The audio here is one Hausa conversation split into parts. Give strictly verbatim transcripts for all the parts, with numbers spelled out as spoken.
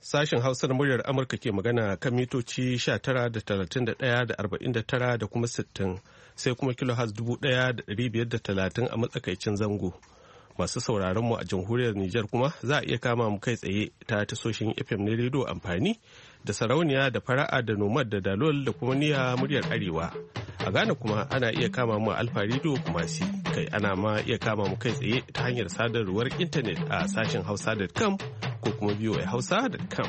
Sashen Hausar muryar Amurka ke magana kan mitoci sha tara da talatin da ɗaya da arba'in da tara da kuma sittin, sai kuma kilohaz dubu ɗaya da ɗari biyar da talatin a matsakaicin zango. Masu sauraron mu a jamhuriyar Nijar kuma za a iya kama mu kai tsaye ta tasoshin F M na rediyo amfani da sarauniya da fara'a da nomad da dalol da kuma niya muryar Arewa. A Ghana kuma ana iya kama mu a Alfa rediyo kuma si kai ana ma iya kama mu kai tsaye ta hanyar sadarwar intanet a sashen hausa dot com ko kuma v o a hausa dot com.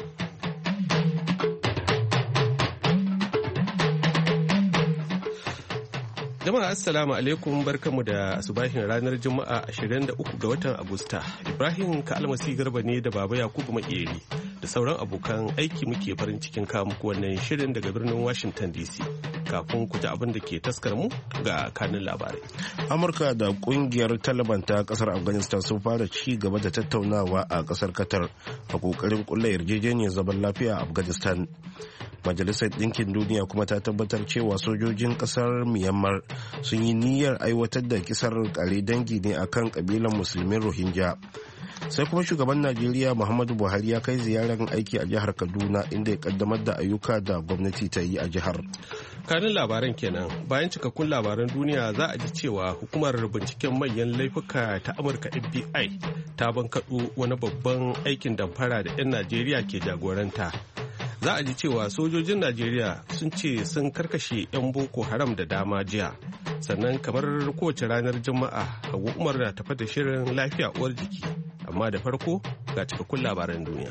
Jama'a assalamu alaikum, barkamu da subahin ranar Juma'a ashirin da uku ga watan Agusta. Ibrahim Ka'almasi Garba ne da Baba Yakubu Makeri da sauran abokan aiki muke farin cikin kawo muku wannan shirin daga birnin Washington D C. Kafin ku ji abin da ke taskar mu ga kanin labarai. Amurka da kungiyar Taliban ta kasar Afghanistan sun fara ci gaba da tattaunawa a kasar Qatar a kokarin kulla yarjejeniyar zaman lafiya a Afghanistan. Majalisar Ɗinkin Duniya kuma ta tabbatar cewa sojojin ƙasar Myanmar sun yi niyyar aiwatar da kisar kare dangi ne akan ƙabilan musulmin Rohingya. Sai kuma shugaban Najeriya Muhammadu Buhari ya kai ziyarar aiki a jihar Kaduna inda ya kaddamar da ayyuka da gwamnati ta yi a jihar. Kanin labaran kenan, bayan cikakkun labaran duniya za a ji cewa hukumar binciken manyan laifuka ta Amurka F B I ta bankaɗo wani babban aikin damfara da 'yan Najeriya ke jagoranta. Za a ji cewa sojojin Najeriya sun ce sun karkashe 'yan Boko Haram da dama jiya. Sannan kamar kowace ranar Juma'a, Hauwa Umar na tafa da shirin lafiya uwar jiki. Amma da farko ga cikakkun labaran duniya.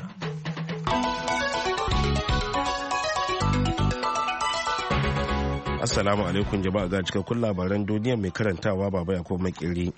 Assalamu alaikum jama'a, ga cikakkun labaran duniya mai karantawa Baba Yakubu Makeri.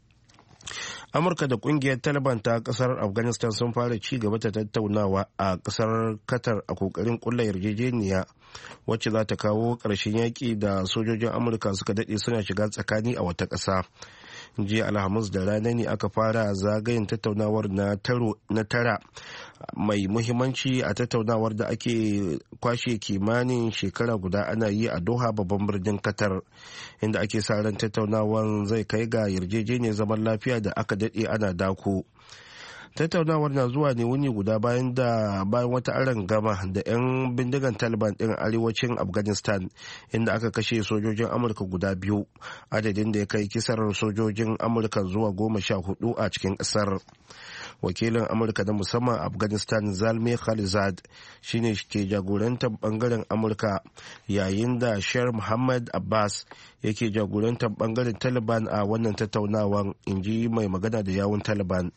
Amurka da kungiyar Taliban ta kasar Afghanistan sun fara ci gaba da tattaunawa a kasar Qatar a kokarin kulla yarjejeniya wacce za ta kawo ƙarshen yaƙi da sojojin Amurka suka daɗe suna shiga tsakani a wata ƙasa. Jiya Alhamis da rana ne aka fara zagayen tattaunawar na tara mai muhimmanci a tattaunawar da ake kwashe kimanin shekara guda ana yi a Doha, babban birnin Qatar, inda ake sa ran tattaunawar zai kai ga yarjejeniyar zaman lafiya da aka daɗe ana dako. Tattaunawar na zuwa ne wuni guda bayan da bayan wata arangama da 'yan bindigan Taliban ɗin arewacin Afghanistan, inda aka kashe sojojin Amurka guda biyu, adadin da ya kai kisar sojojin Amurka zuwa goma sha hudu a cikin ƙasar. Wakilin Amurka na musamman Afghanistan Zalmi Khalilzad shine ke jagorantar bangaren Amurka, yayin da Sher Muhammad Abbas yake jagorantar bangaren Taliban a wannan tattaunawar, inji mai magana da yawun Taliban.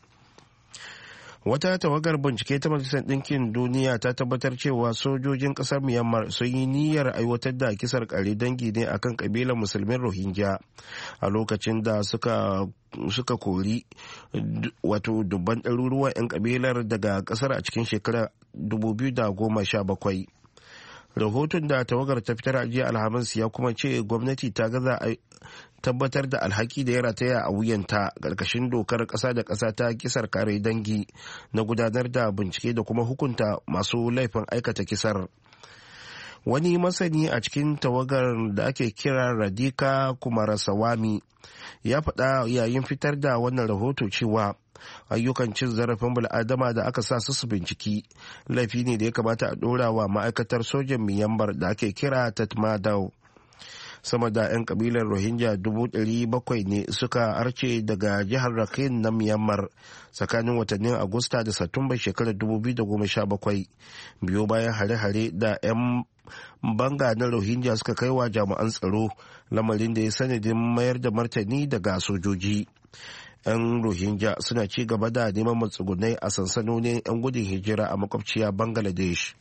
Wata tawagar bincike ta Majalisar Ɗinkin Duniya ta tabbatar cewa sojojin ƙasar Myanmar sun yi niyyar aiwatar da kisar ƙare dangi ne akan ƙabilar musulmin Rohingya a lokacin da suka suka kori wato dubban ɗaruruwan 'yan ƙabilar daga ƙasar a cikin shekarar dubu biyu da goma sha bakwai. Rahoton da tawagar ta fitar a jiya Alhamis ya kuma ce gwamnati ta gaza tabbatar da alhaki da ya rataya a wuyanta ƙarƙashin dokar ƙasa da ƙasa ta kisar kare dangi na gudanar da bincike da kuma hukunta masu laifin aikata kisar. Wani masani a cikin tawagar da ake kira Radhika Kumaraswamy ya faɗa yayin fitar da wannan rahoto cewa ayyukan cin zarafin bil'adama da aka sa su binciki laifi ne da ya kamata a ɗora wa ma'aikatar sojan Myanmar da ake kira Tatmadaw. Sama da 'yan kabilar Rohingya dubu ɗari bakwai ne suka arce daga jihar Rakhine na Myanmar tsakanin watannin Agusta da Satumba shekarar dubu biyu da goma sha bakwai, biyo bayan hare-hare da 'yan banga na Rohingya suka kai wa jami'an tsaro, lamarin da ya sanadin mayar da martani daga sojoji. 'Yan Rohingya suna ci gaba da neman matsugunai a sansanonin 'yan gudun hijira a makwabciya Bangladesh.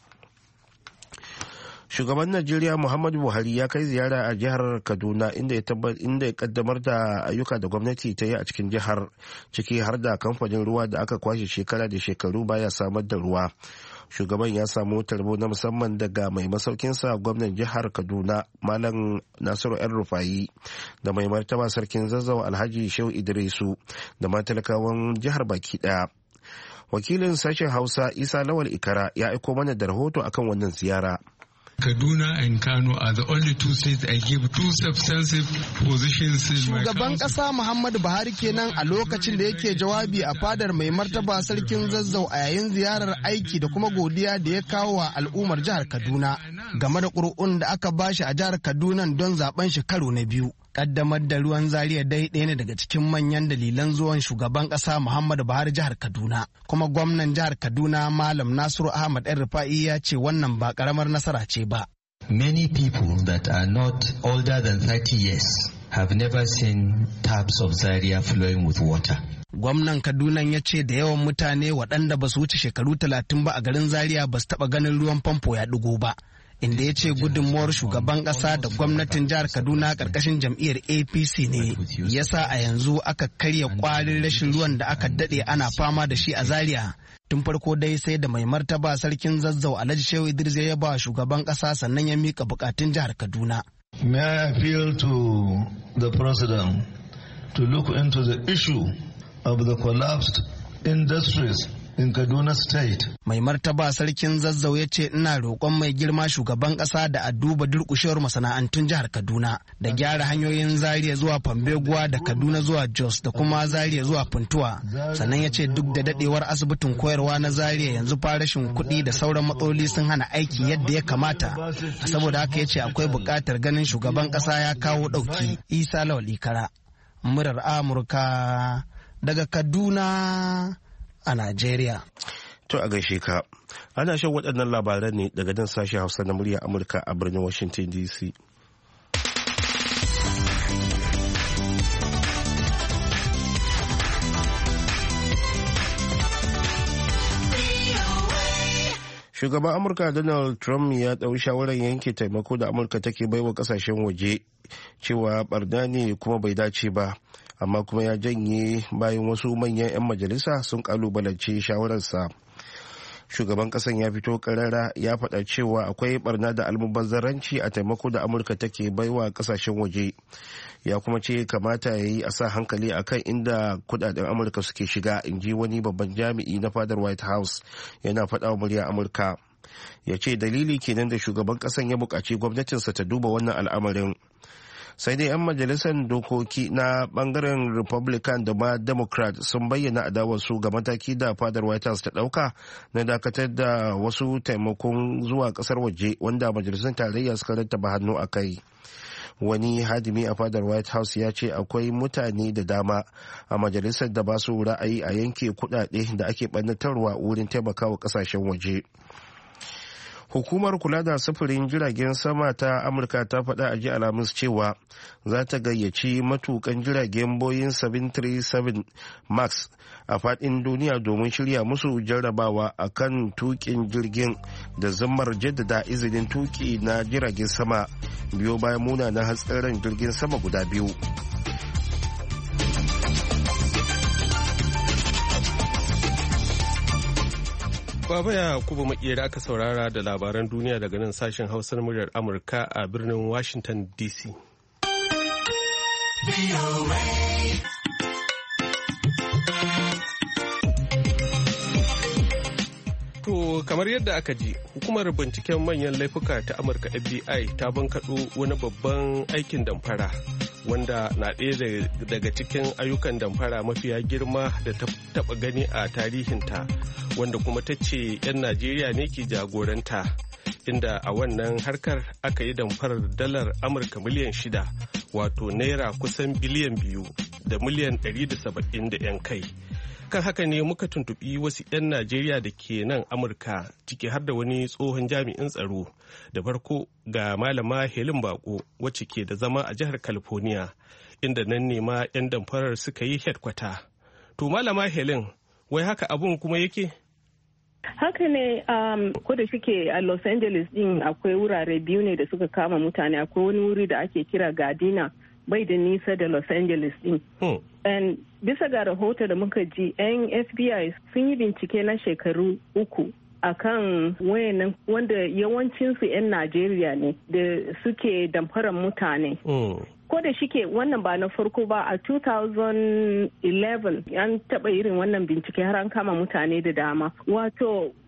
Shugaban Najeriya Muhammadu Buhari ya kai ziyara a jihar Kaduna inda ya inda ya kaddamar da ayyuka da gwamnati ta yi a cikin jihar, ciki har da kamfanin ruwa da aka kwashe shekara da shekaru baya samar da ruwa. Shugaban ya samu tarbo na musamman daga mai masaukinsa gwamnan jihar Kaduna Malam Nasiru El Rufayi da mai martaba sarkin Zazzau Alhaji Shehu Idrisu da matalakawan jihar baki daya. Wakilin sashen Hausa Isa Lawal Ikara ya aiko mana da rahoto akan wannan ziyara. Kaduna and Kano are the only two states I give two substantive positions in my Shugaban ƙasa Muhammadu Buhari kenan a lokacin da yake jawabi a fadar mai martaba sarkin Zazzau a yayin ziyarar aiki da kuma godiya da ya kawo wa al'ummar jihar Kaduna game da ƙuri'un da aka bashi a jihar Kaduna don zaben shi karo na biyu. Kaddamar da ruwan Zaria dai ɗaya ne daga cikin manyan dalilan zuwan shugaban ƙasa Muhammadu Buhari jihar Kaduna. Kuma gwamnan jihar Kaduna Malam Nasiru Ahmad ɗan Rufa'i ya ce wannan ba ƙaramar nasara ce ba. Many people that are not older than thirty years have never seen taps of Zaria flowing with water. Gwamnan Kaduna ya ce da yawan mutane waɗanda ba su wuce shekaru talatin ba a garin Zaria ba su taɓa ganin ruwan famfo ya ɗigo ba. Inda ya ce gudunmuwar shugaban ƙasa da gwamnatin jihar Kaduna ƙarƙashin jam'iyyar A P C ne yasa a yanzu aka karya ƙwarin rashin ruwan da aka daɗe ana fama da shi a Zaria. Tun farko dai sai da mai martaba sarkin Zazzau Alhaji Shehu Idris ya ba shugaban ƙasa sannan ya mika bukatun jihar Kaduna. May I appeal to the president to look into the issue of the collapsed industries in Kaduna State. Mai martaba sarkin Zazzau ya ce ina roƙon mai girma shugaban ƙasa da a duba durƙushewar masana'antun jihar Kaduna da gyara hanyoyin Zaria zuwa Fambeguwa da Kaduna zuwa Jos da kuma Zaria zuwa Funtuwa. Sannan ya ce duk da dadewar asibitin koyarwa na Zaria yanzu fa rashin kuɗi da sauran matsaloli sun hana aiki yadda ya kamata. Saboda haka ya ce akwai buƙatar ganin shugaban ƙasa ya kawo ɗauki. Isa Lawal Ikara, murar Amurka daga Kaduna a Najeriya. To a gaishe ka. Ana shan waɗannan labaran ne daga nan sashen Hausa na murya Amurka a birnin Washington D C. Shugaban Amurka Donald Trump ya ɗau shawarar yanke taimako da Amurka take baiwa ƙasashen waje cewa barna ne kuma bai dace ba. Amma kuma ya janye bayan wasu manyan 'yan majalisa sun kalubalance shawararsa. Shugaban kasan ya fito karara ya faɗa cewa akwai barna da almubazzaranci a taimako da Amurka take baiwa kasashen waje. Ya kuma ce kamata ya yi a sa hankali akan inda kudaden Amurka suke shiga, in ji wani babban jami'i na fadar White House yana faɗa wa murya Amurka. Ya ce dalili kenan da shugaban kasan ya buƙaci gwamnatinsa ta duba wannan al'amarin. Sai dai 'yan majalisar dokoki na bangaren Republican da ma Democrat sun bayyana adawarsu ga mataki da fadar White House ta dauka na dakatar da wasu taimakon zuwa kasar waje wanda majalisar tarayya suka rattaba hannu a kai. Wani hadimi a fadar White House ya ce akwai mutane da dama a majalisar da ba su ra'ayi a yanke kudade da ake ɓannatarwa wurin taimakawa kasashen waje. Hukumar kula da sufurin jiragen sama ta Amurka ta faɗa a jiya Alhamis cewa za ta gayyaci matukan jiragen Boeing seven thirty-seven Max a faɗin duniya domin shirya musu jarrabawa a kan tukin jirgin da zammar jaddada izinin tuki na jiragen sama biyo bayan munanan hatsarin jirgin sama guda biyu. Baba ya kuba makera aka saurara da labaran duniya daga nan sashen hausar muryar Amurka a birnin Washington D C. To kamar yadda aka ji, hukumar binciken manyan laifuka ta Amurka F B I ta bankaɗo wani babban aikin damfara wanda na ɗaya daga cikin ayyukan damfara mafiya girma da ta taɓa gani a tarihinta, wanda kuma ta ce 'yan Najeriya ne ke jagoranta, inda a wannan harkar aka yi damfarar dalar Amurka miliyan shida, wato naira kusan biliyan biyu da miliyan ɗari da saba'in da 'yan kai. Kan haka ne muka tuntuɓi wasu 'yan Najeriya da ke nan Amurka, ciki har da wani tsohon jami'in tsaro. Da farko ga malama Helen Bako wacce ke da zama a jihar California, inda nan ne ma 'yan damfarar suka yi headkwata. To malama Helen, wai haka abun kuma yake? Haka ne, um, ko da shike a Los Angeles din akwai wurare biyu ne da suka kama mutane. Akwai wani wuri da ake kira Gardena, bai da nisa da Los Angeles din. Hmm. And bisa ga rahoto da muka ji, 'yan F B I sun yi bincike na shekaru uku akan wayannan wanda yawancinsu 'yan Najeriya ne da suke damfarar mutane. Hmm. Ko da shike wannan ba na farko ba, a two thousand eleven an taɓa irin wannan bincike har an kama mutane da dama. Wato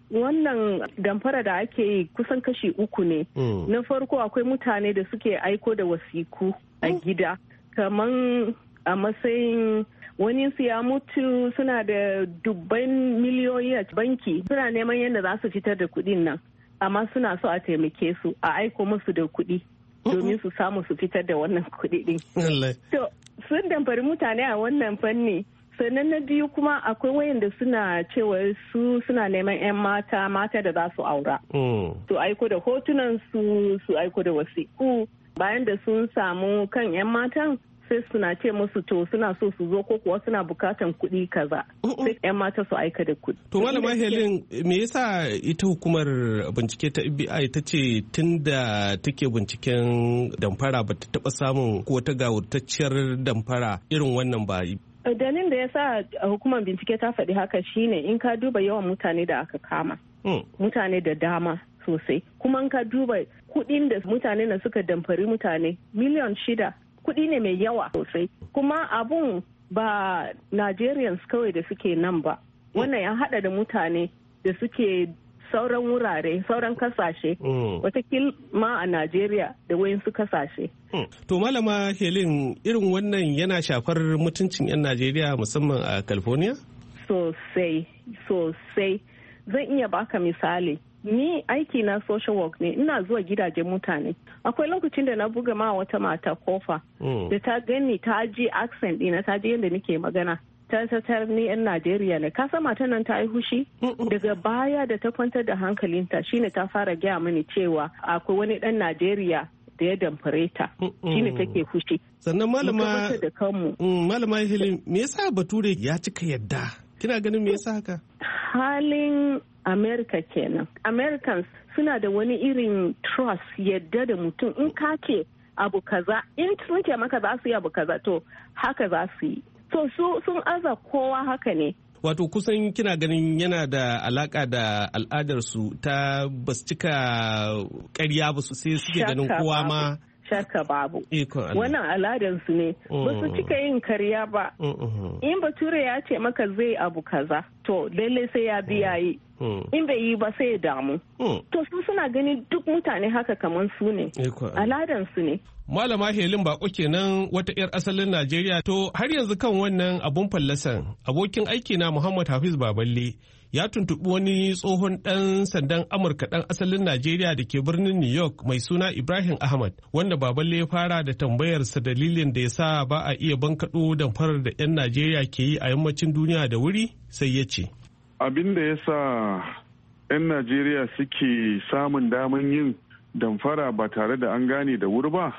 wannan damfara da ake yi kusan kashi uku ne. Mm. Na farko akwai mutane da suke aiko da wasiku a gida, kaman a matsayin wani su ya mutu suna da dubban miliyoyi a banki, suna neman yadda za su fitar da kuɗin nan, amma suna so a taimake su a aiko musu da kuɗi domin su samu su fitar da wannan kuɗi ɗin. To sun damfari mutane a wannan fanni. Sannan na biyu kuma akwai wayanda suna cewa su suna neman 'yan mata mata da za su aura. Su aiko da hotunan su su aiko da wasiƙu, bayan da sun samu kan 'yan matan sai suna ce musu to suna so su zo ko kuwa suna bukatan kuɗi kaza. Sai 'yan mata su aika da kuɗi. To Malama Helen, me yasa ita hukumar bincike ta F B I ta ce tun da take binciken damfara ba ta taɓa samun ko ta gawurtacciyar damfara irin wannan ba? Dalilin da ya sa hukumar bincike ta faɗi haka shine in ka duba yawan mutane da aka kama. Mutane da dama sosai. Kuma in ka duba kuɗin da mutane na suka damfari mutane miliyan shida. Kuɗi ne mai yawa sosai. Kuma abun ba Nigerians kawai da suke nan ba. Wannan ya haɗa da mutane da suke sauran wurare, sauran kasashe. Watakil ma a Najeriya da wayansu kasashe. To Malama Helen, irin wannan yana shafar mutuncin 'yan Najeriya musamman a California? Sosai, sosai. Zan iya baka misali. Ni aiki na social work ne, ina zuwa gidajen mutane. Akwai lokacin da na buga ma wata mata kofa da ta gani ta ji accent ɗina, ta ji yadda nake magana. Ta tatar ni 'yan Najeriya ne. Ka san matan nan ta yi hushi? Daga baya da ta kwantar da hankalinta shine ta fara gaya mini cewa akwai wani ɗan Najeriya da ya damfare ta. Shine take hushi. Sannan malama malama Helen, me yasa Bature ya cika yadda? Kina ganin me yasa haka? Halin America kenan. Americans suna da wani irin trust, yadda da mutum in ka ce abu kaza, in sun ce maka za su yi abu kaza to haka za su yi. So su sun aza kowa haka ne. Wato kusan kina ganin yana da alaka da al'adarsu ta basu cika ƙarya ba su sai suke ganin kowa ma. Shaka babu. Wannan al'adarsu ne. Ba su cika yin karya ba. In Bature ya ce maka zai abu kaza, to lallai sai ya biya yi. In bai yi ba sai ya damu. To su suna ganin duk mutane haka kamar su ne. Al'adarsu ne. Malama Helen Bako kenan wata 'yar asalin Najeriya. To har yanzu kan wannan abun fallasan, abokin aiki na Muhammad Hafiz Baballe ya tuntuɓi wani tsohon ɗan sandan Amurka ɗan asalin Najeriya da ke birnin New York mai suna Ibrahim Ahmad, wanda Baballe ya fara da tambayarsa dalilin da ya sa ba a iya bankaɗo damfarar da 'yan Najeriya ke yi a yammacin duniya da wuri, sai ya ce. Abin da ya sa 'yan Najeriya suke samun daman yin damfara ba tare da an gane da wuri ba,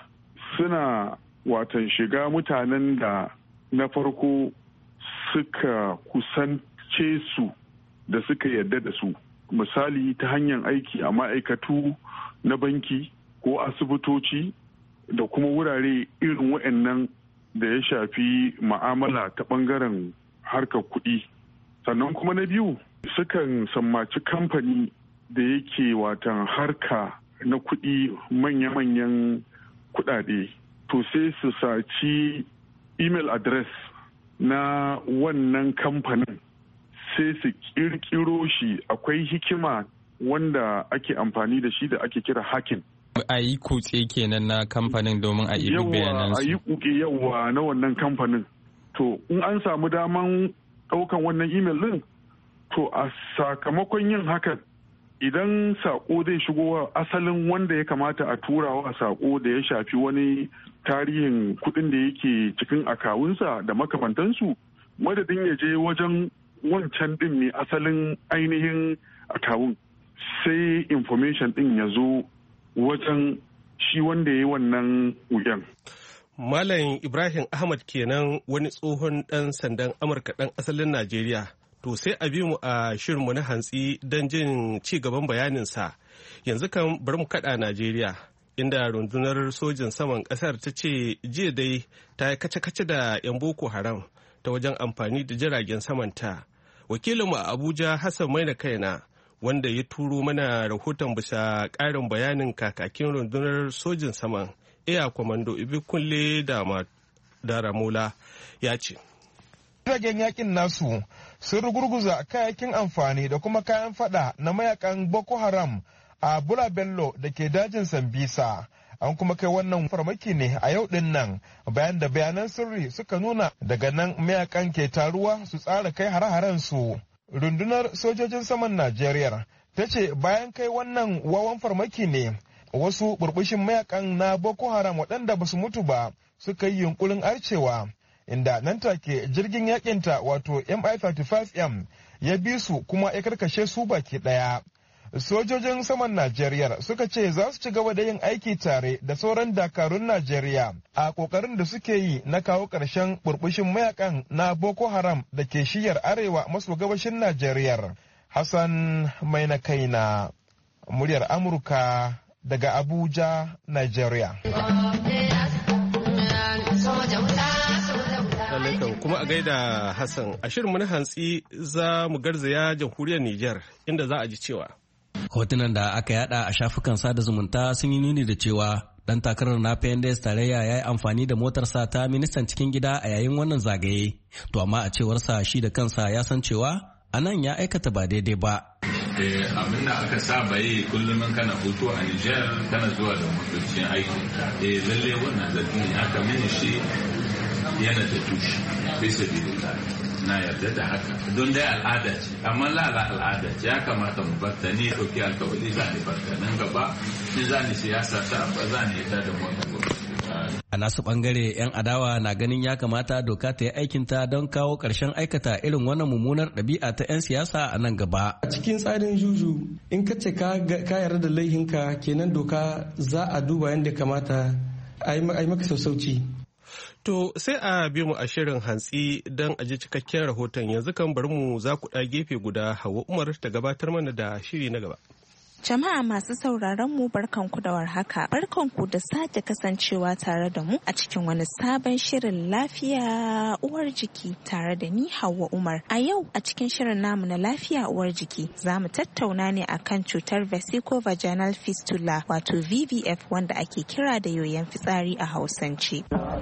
suna watan shiga mutanen da na farko suka kusance su da suka yarda da su, misali ta hanyar aiki a ma'aikatu na banki ko asibitoci da kuma wurare irin waɗannan da ya shafi ma'amala ta ɓangaren harkar kuɗi. Sannan kuma na biyu sukan sammaci kamfani da yake watan harka na kuɗi manya-manyan kuɗaɗe, to sai su saci email address na wannan kamfanin sai su ƙirƙiro shi. Akwai hikima wanda ake amfani da shi da ake kira hacking. A yi kutse kenan na kamfanin domin a ibi bayanansu. A yi kuke yawa na wannan kamfanin. To in an samu daman ɗaukan wannan email ɗin, to a sakamakon yin hakan, idan saƙo zai shigo wa asalin wanda ya kamata a turawa saƙo da ya shafi wani tarihin kuɗin da yake cikin akawunsa da makamantansu, madadin ya je wajen wancan ɗin ne asalin ainihin akawun, sai information ɗin ya zo wajen shi wanda ya yi wannan wuyan. Malam Ibrahim Ahmad kenan, wani tsohon ɗan sandan Amurka ɗan asalin Najeriya. To sai a bi mu a shirinmu na hantsi don jin ci gaban bayaninsa. Yanzu kan bari mu kaɗa Najeriya, inda rundunar sojin saman ƙasar ta ce jiya dai ta yi kace-kace da 'yan Boko Haram ta wajen amfani da jiragen samanta. Wakilinmu a Abuja Hassan Maina Kaina, wanda ya turo mana rahoton bisa ƙarin bayanin kakakin rundunar sojin saman Air Commando Ibikunle da Ramola ya ce. Jiragen yakin nasu sun rugurguza kayakin amfani da kuma kayan fada na mayakan Boko Haram a Bula Bello da ke dajin Sambisa. An kuma kai wannan farmaki ne a yau din nan bayan da bayanan sirri suka nuna daga nan mayakan ke taruwa su tsara kai hare-haren su. Rundunar sojojin saman Najeriya ta ce bayan kai wannan wawan farmaki ne wasu burbushin mayakan na Boko Haram waɗanda ba su mutu ba suka yi yunkurin arcewa, inda nan take jirgin yakinta wato M I thirty-five M ya bi su kuma ya karkashe su baki ɗaya. Sojojin saman Najeriya suka ce za su ci gaba da yin aiki tare da sauran dakarun Najeriya a kokarin da suke yi na kawo ƙarshen burbushin mayakan na Boko Haram da ke shiyar arewa maso gabashin Najeriya. Hassan mai na kaina, muryar Amurka daga Abuja, Najeriya. Kuma a gaida Hassan, a shirin na hantsi za mu garzaya jamhuriyar Nijar inda za a ji cewa hotunan da aka yada a shafukan sada zumunta sun yi nuni da cewa dan takarar na P N D S tarayya ya yi amfani da motarsa ta ministan cikin gida a yayin wannan zagaye. To amma a cewarsa shi da kansa ya san cewa a nan ya aikata ba daidai ba. Abin da aka saba yi kullum kana hutu a Nijar kana zuwa da motocin aiki. Eh lalle wannan zargin aka mini shi yana da tushe. Bisa na yarda da haka don dai al'ada ce amma lala al'ada ce ya kamata mu barta ni ɗauki alkawari za ni barta nan gaba in za ni siyasa ta ba za ni yarda da mu. A nasu bangare 'yan adawa na ganin ya kamata doka ta yi aikinta don kawo ƙarshen aikata irin wannan mummunar ɗabi'a ta 'yan siyasa a nan gaba. A cikin tsarin juju in ka ce ka yarda da laihinka kenan doka za a duba yadda kamata a yi maka sassauci. To sai a bi mu a shirin hantsi don a ji cikakken rahoton yanzu kan bari mu za ku ɗa gefe guda Hauwa Umar ta gabatar mana da shiri na gaba. Jama'a masu sauraron mu barkanku da warhaka. Barkanku da sake kasancewa tare da mu a cikin wani sabon shirin lafiya uwar jiki tare da ni Hauwa Umar. A yau a cikin shirin namu na lafiya uwar jiki za mu tattauna ne akan cutar vesicovaginal fistula wato V V F wanda ake kira da yoyon fitsari a Hausance.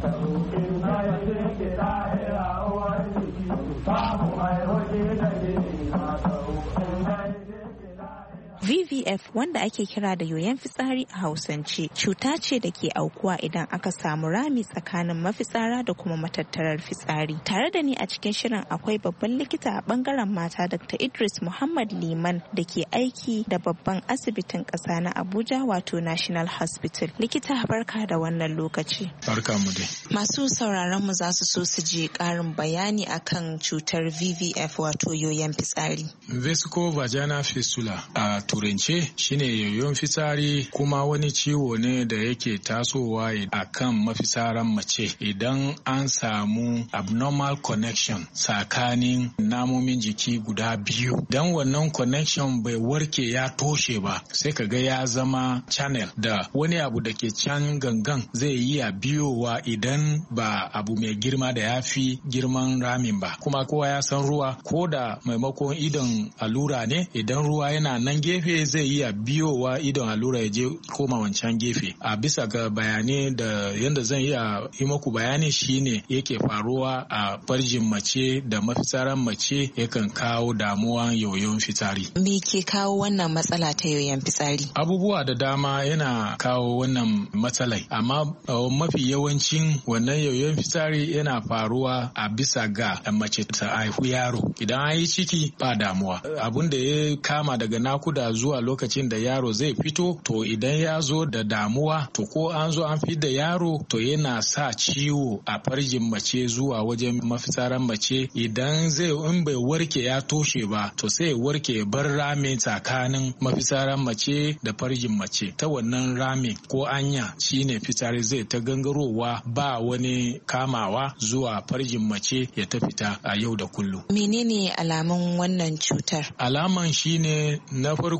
V V F wanda ake kira da yoyon fitsari a Hausance cuta ce da ke aukuwa idan aka samu rami tsakanin mafitsara da kuma matattarar fitsari. Tare da ni a cikin shirin akwai babban likita a bangaren mata Doctor Idris Muhammad Liman da ke aiki da babban asibitin ƙasa na Abuja wato National Hospital. Likita barka da wannan lokaci. Barka mu dai. Masu sauraron mu za su so su je ƙarin bayani akan cutar V V F wato yoyon fitsari. Vesicovaginal fistula a turance shine yoyon fitsari kuma wani ciwo ne da yake tasowa a kan mafitsaran mace idan an samu abnormal connection tsakanin namomin jiki guda biyu. Dan wannan connection bai warke ya toshe ba sai kaga ya zama channel da wani abu da ke can gangan zai iya biyowa idan ba abu mai girma da ya fi girman ramin ba. Kuma kowa ya san ruwa ko da maimakon idon allura ne idan ruwa yana nan gefe zai iya biyowa idon allura ya je koma wancan gefe. A bisa ga bayanai da yadda zan iya yi maku bayani shine yake faruwa a farjin mace da mafitsaran mace yakan kawo damuwan yoyon fitsari. Me ke kawo wannan matsala ta yoyon fitsari? Abubuwa da dama yana kawo wannan matsalai amma mafi yawancin wannan yoyon fitsari yana faruwa a bisa ga mace ta haihu yaro. Idan an yi ciki ba damuwa. Abun da ya kama daga nakuda zuwa lokacin da yaro zai fito to idan ya zo da damuwa to ko an zo an fi da yaro to yana sa ciwo a farjin mace zuwa wajen mafitsaran mace. Idan zai in bai warke ya toshe ba to sai warke bar rami tsakanin mafitsaran mace da farjin mace. Ta wannan rami ko anya shine fitsari zai ta gangarowa ba wani kamawa zuwa farjin mace ya ta fita a yau da kullum. Menene alamun wannan cutar? Alaman shine na farko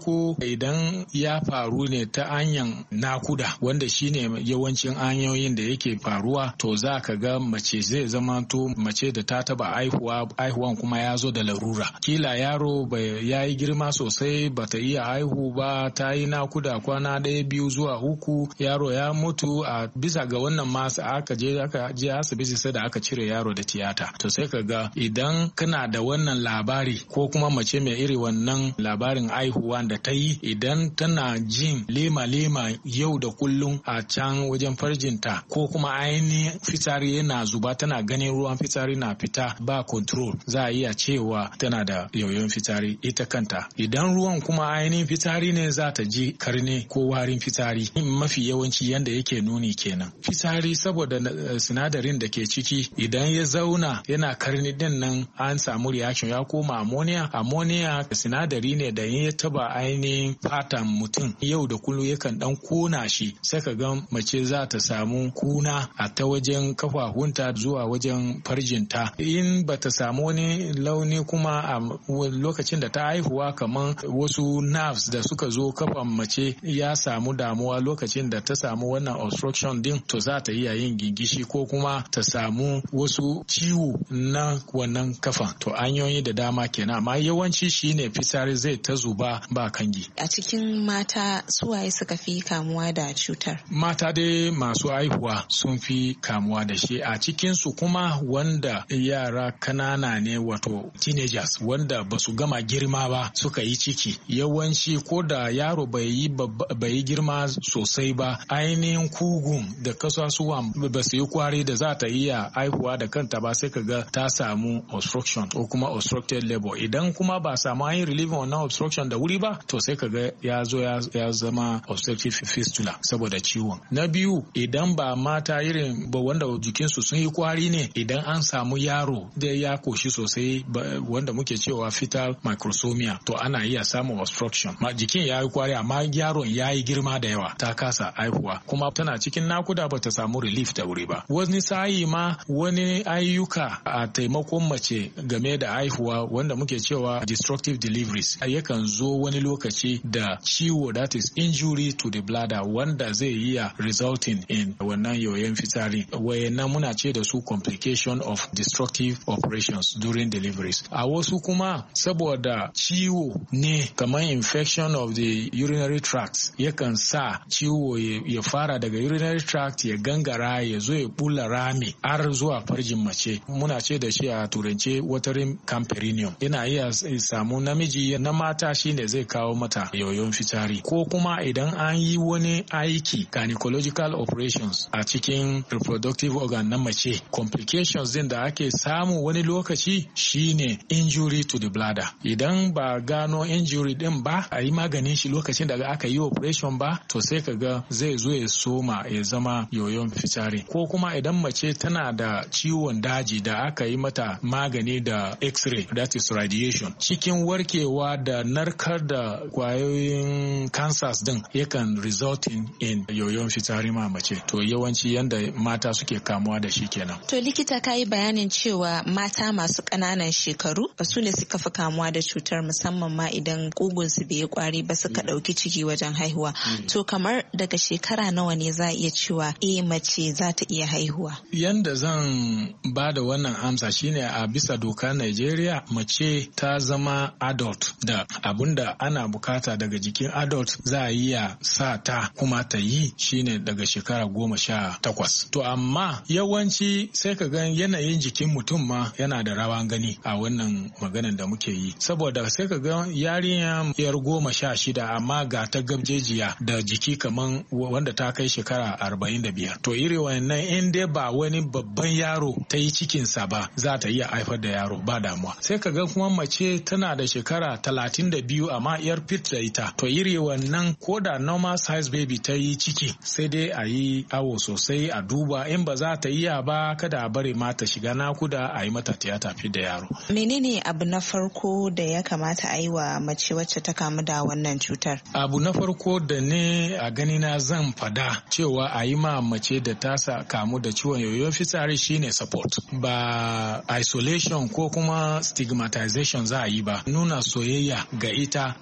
farko idan ya faru ne ta hanyar nakuda wanda shine yawancin hanyoyin da yake faruwa, to za ka ga mace zai zama to mace da ta taba aihuwa aihuwan kuma ya zo da larura. Kila yaro bai yayi girma sosai bata iya aihu ba, ta yi nakuda kwana ɗaya biyu zuwa uku, yaro ya mutu. A bisa ga wannan ma aka je aka je asibiti sai da aka cire yaro da tiyata. To sai ka ga idan kana da wannan labari ko kuma mace mai iri wannan labarin aihuwa da ta yi, idan tana jin lema-lema yau da kullum a can wajen farjinta ko kuma ainihin fitsari yana zuba, tana ganin ruwan fitsari na fita ba control, za a iya cewa tana da yoyon fitsari ita kanta. Idan ruwan kuma ainihin fitsari ne, za ta ji karni ko warin fitsari. Mafi yawanci yanda yake nuni kenan. Fitsari saboda sinadarin da ke ciki idan ya zauna yana karni din nan, an samu reaction ya koma ammonia. Ammonia sinadari ne da ya taba ainihin fatan mutum yau da kullum yakan dan kona shi, sai ka ga mace za ta samu kuna a ta wajen kafafunta zuwa wajen farjinta. In ba ta samu wani launi kuma a lokacin da ta haihuwa, kamar wasu nerves da suka zo kafan mace ya samu damuwa lokacin da ta samu wannan obstruction din, to za ta iya yin gingishi ko kuma ta samu wasu ciwo na wannan kafan. To hanyoyi da dama kenan, amma yawanci shine fitsari zai ta zuba ba kangi. A cikin mata suwaye suka fi kamuwa da cutar? Mata dai masu haihuwa sun fi kamuwa da shi. A cikin su kuma wanda yara kanana ne, wato teenagers wanda ba su gama girma ba suka yi ciki, yawanci ko da yaro bai yi bai yi girma sosai ba, ainihin kugun da kasusuwan ba su yi kwari da za ta iya haihuwa da kanta ba, sai kaga ta samu obstruction ko kuma obstructed labor. Idan kuma ba samu an yi relieving wannan obstruction da wuri ba, to sai kaga ya zo ya zama obstructive fistula saboda ciwon. Na biyu, idan ba mata irin ba wanda jikinsu sun yi kwari ne, idan an samu yaro da ya koshi sosai wanda muke cewa fetal microsomia, to ana iya samun obstruction. Ma jikin ya yi kwari amma yaron ya yi girma da yawa, ta kasa haihuwa kuma tana cikin nakuda ba ta samu relief da wuri ba. Wani sa'i ma wani ayyuka a taimakon mace game da haihuwa wanda muke cewa destructive deliveries yakan zo wani lokaci da ciwo, that is injury to the bladder, wanda zai iya resulting in wannan yoyon fitsari. Wayannan muna ce da su complication of destructive operations during deliveries. A wasu kuma saboda ciwo ne kamar infection of the urinary tract, yakan sa ciwo ya fara daga urinary tract ya gangara ya zo ya bula rami har zuwa farjin mace. Muna ce da shi a turance watering camperineum. Yana iya samu namiji na mata shine zai kawo mata yoyon fitsari, ko kuma idan an yi wani aiki gynecological operations a cikin reproductive organ na mace, complications din da ake samu wani lokaci shine injury to the bladder. Idan ba gano injury din ba, a yi maganin shi lokacin da aka yi operation ba, to sai ka ga zai zo ya soma ya zama yoyon fitsari. Ko kuma idan mace tana da ciwon daji da aka yi mata magani da x-ray, that is radiation, cikin warkewa da narkar da kwayoyin cancers din yakan resulting in yoyon fitsari ma mace. To yawanci yanda mata suke kamuwa da shi kenan. To likita, ka yi bayanin cewa mata masu ƙananan shekaru su ne suka fi kamuwa da cutar, musamman ma idan kugunsu bai yi kwari ba suka ɗauki ciki wajen haihuwa. To kamar daga shekara nawa ne za a iya cewa eh mace za ta iya haihuwa? Yanda zan ba da wannan amsa shine a bisa doka Najeriya, mace ta zama adult da abunda ana bukata daga jikin adult za a iya sa ta kuma ta yi shine daga shekara goma sha takwas. To amma yawanci sai ka gan yanayin jikin mutum ma yana da rawan gani a wannan maganan da muke yi, saboda sai ka ga yarinya yar goma sha shida amma ga ta gabjejiya da jiki kaman wanda ta kai shekara arba'in da biyar. To iri wannan in dai ba wani babban yaro ta yi cikinsa ba, za ta iya haifar da yaro ba damuwa. Sai ka ga kuma mace tana da shekara talatin da biyu amma yar fit da ita, to iri wannan ko da normal size baby ta yi ciki, sai dai a yi awo sosai a duba, in ba za ta iya ba kada a bari mata shiga nakuda a yi mata tiyata fi da yaro. Menene abu na farko da ya kamata a yi wa mace wacce ta kamu da wannan cutar? Abu na farko da ne a gani na zan fada cewa a yi ma mace da ta kamu da ciwon yoyon fitsari shine support, ba isolation ko kuma stigmatization za a yi ba. Nuna soyayya ga ita da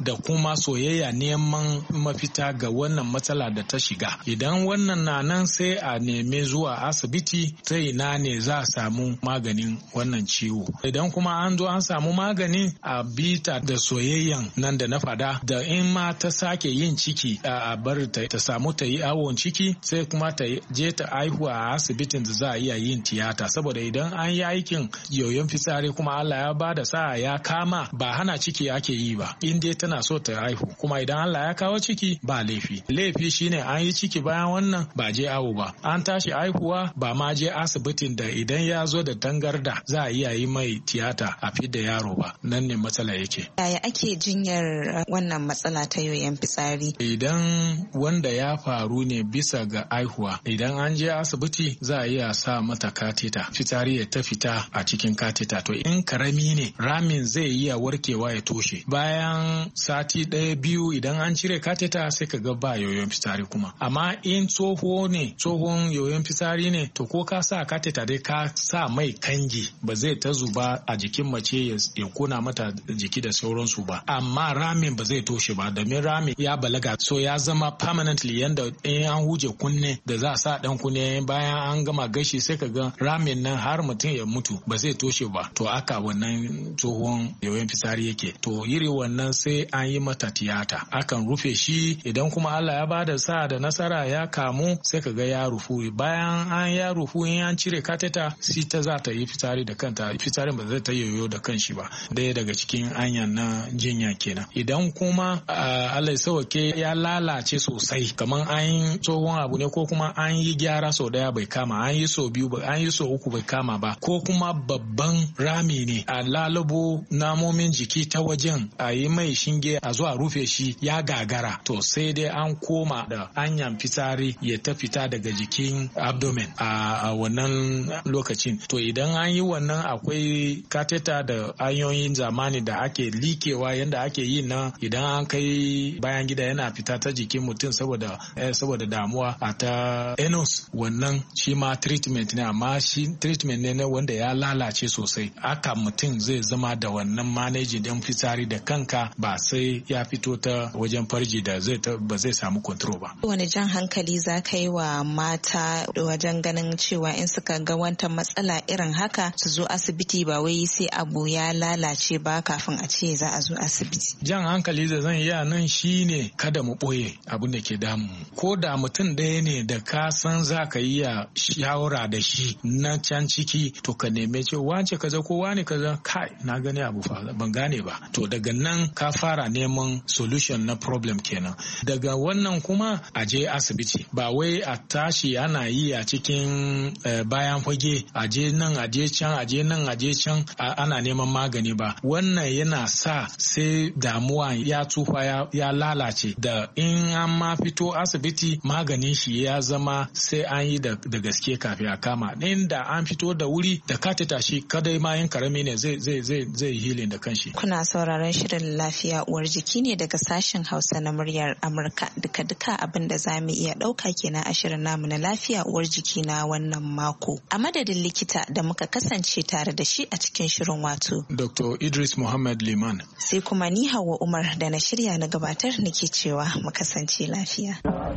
da kuma soyayya neman mafita ga wannan matsala da ta shiga. Idan wannan na nan sai a neme zuwa asibiti ta ina ne za a samu maganin wannan ciwo. Idan kuma an zo an samu maganin a bita da soyayyan nan da na fada, da in ma ta sake yin ciki a bar ta, ta samu ta yi awon ciki sai kuma ta je ta aihu a asibitin da za a iya yin tiyata, saboda idan an yi aikin yoyon fitsari kuma Allah ya ba da sa'a ya kama, ba hana ciki ake yi ba in dai tana so ta haihu. Kuma idan Allah ya kawo ciki ba laifi. Laifi shine an yi ciki bayan wannan ba je awo ba, an tashi haihuwa ba ma je asibitin da idan ya zo da tangarda za a iya yi mai tiyata a fidda yaro ba. Nan ne matsala yake. Yaya ake jinyar wannan matsala ta yoyon fitsari? Idan wanda ya faru ne bisa ga haihuwa, idan an je asibiti za a iya sa mata katita, fitsari ya ta fita a cikin katita. To in karami ne ramin zai iya warkewa ya toshe. Bayan sati ɗaya biyu idan an cire katita sai ka ga ba yoyon fitsari kuma. Amma in tsoho ne, tsohon yoyon fitsari ne, to ko ka sa katita dai ka sa mai kangi ba zai ta zuba a jikin mace ya kona mata jiki da sauransu ba. Amma ramin ba zai toshe ba domin ramin ya balaga, so ya zama permanently yanda in an huje kunne da za a sa dan kunne bayan an gama gashi sai ka ga ramin nan har mutum ya mutu ba zai toshe ba. To aka wannan tsohon yoyon fitsari yake. To iri wannan sai an yi mata tiyata, akan rufe shi. Idan kuma Allah ya bada sa da nasara ya kamu sai ka ga ya rufu. Bayan an ya rufu in an cire kateta si ta za ta yi fitsari da kanta, fitsarin ba zai ta yoyo da kanshi ba. Daya daga cikin anyan na jinya kenan. Idan kuma Allah ya sauke ya lalace sosai, kamar an yi tsohon abu ne ko kuma an yi gyara sau daya bai kama, an yi sau biyu an yi sau uku bai kama ba, ko kuma babban rami ne a lalubo namomin jiki ta wajen a yi mai shinge a zo a rufe shi ya gagara, to sai dai an koma da anyan fitsari ya ta fita daga jikin abdomen a wannan lokacin. To idan an yi wannan akwai kateta da hanyoyin zamani da ake likewa yanda ake yi na idan an kai bayan gida yana fita ta jikin mutum saboda eh, saboda damuwa a ta enos, wannan shi ma treatment ne, amma shi treatment ne wanda ya lalace sosai. Aka mutum zai zama da wannan managing din fitsari da kanka ba sai ya fito ta wajen farji da zai ba zai samu control ba. Wani jan hankali za ka yi wa mata wajen ganin cewa in suka ga wata matsala irin haka su zo asibiti, ba wai sai abu ya lalace ba kafin a ce za a zo asibiti? Jan hankali da zan yi a nan shine kada mu ɓoye abin da ke damu. Ko da mutum ɗaya ne da ka san za ka yi shawara da shi na can ciki, to ka neme ce wance kaza ko wane kaza, kai na gani abu fa ban gane ba. To daga nan ka fara neman solution na problem kenan. Daga wannan kuma a je asibiti, ba wai a tashi ana yi a cikin uh, bayan fage, a je nan a je can a je nan a je can ana neman magani ba. Wannan yana sa sai damuwa ya tsufa ya, ya lalace, da in an ma fito asibiti maganin shi ya zama sai an yi da, da gaske kafin a kama. Inda an fito da wuri da katita shi kadai ma yin karami ne zai zai zai zai healing da kanshi. Kuna sauraron shirin lafiya uwar jiki ne daga sashen Hausa na muryar Amurka. Duka duka abin da za mu iya ɗauka kenan a shirin namu na lafiya uwar jiki na wannan mako. A madadin likita da muka kasance tare da shi a cikin shirin, wato Doctor Idris Muhammad Liman. Sai kuma ni Hauwa Umar da na shirya na gabatar nake cewa mu kasance lafiya.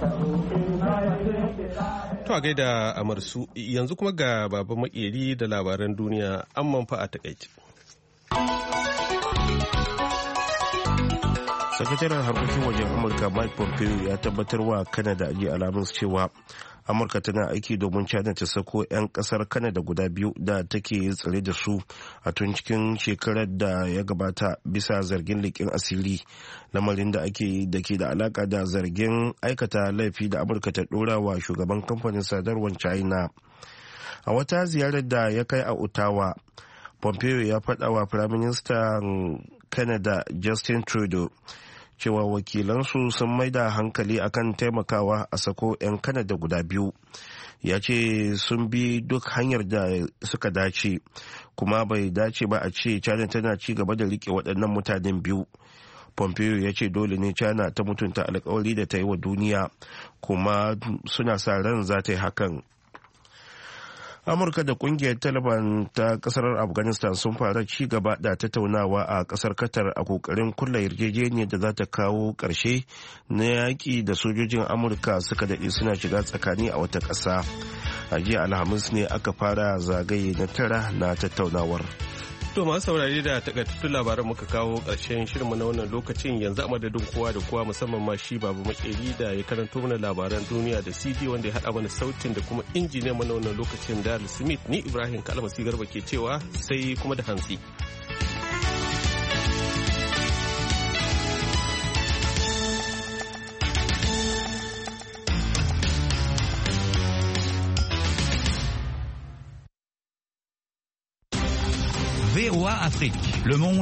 To a gaida Amarsu, yanzu kuma ga Baba Makeri da labaran duniya amman fa a takaice. Sakataren harkokin wajen Amurka Mike Pompeo ya tabbatar wa Canada a jiya Alhamis cewa Amurka tana aiki domin China ta sako 'yan kasar Canada guda biyu da take tsare da su a tun cikin shekarar da ya gabata bisa zargin leƙen asiri, lamarin da ake da ke da alaka da zargin aikata laifi da Amurka ta ɗora wa shugaban kamfanin sadarwar China. A wata ziyarar da ya kai a Ottawa, Pompeo ya faɗa wa Firaministan Canada Justin Trudeau cewa wakilansu sun maida hankali akan taimakawa a sako 'yan Canada guda biyu. Ya ce sun bi duk hanyar da suka dace, kuma bai dace ba a ce China tana ci gaba da rike waɗannan mutanen biyu. Pompeo ya ce dole ne China ta mutunta alkawari da ta yi wa duniya, kuma suna sa ran za ta yi hakan. amurka da kungiyar taliban ta kasar afghanistan sun fara ci gaba da tattaunawa a kasar qatar a kokarin kulla yarjejeniyar da za ta kawo karshe na yaƙi da sojojin amurka suka daɗe suna shiga tsakani a wata ƙasa. A jiya alhamis ne aka fara zagaye na tara na tattaunawar. To masu saurari da takaitattun labaran muka kawo ƙarshen shirinmu na wannan lokacin, yanzu a madadin kowa da kowa musamman ma shi babu makeri da ya karanto mana labaran duniya da C D wanda ya haɗa mana sautin da kuma injiniyan mana wannan lokacin Darryl Smith, ni Ibrahim Kalmasi Garba ke cewa sai kuma da hantsi. V O A Afrique, le monde